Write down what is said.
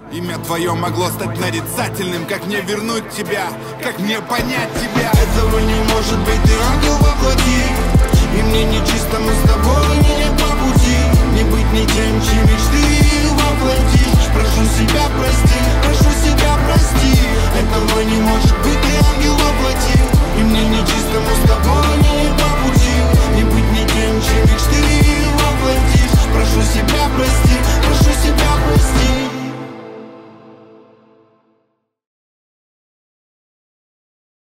Имя твое могло стать нарицательным. Как мне вернуть тебя? Как мне понять тебя? Этого не может быть, ты ангел во плоти.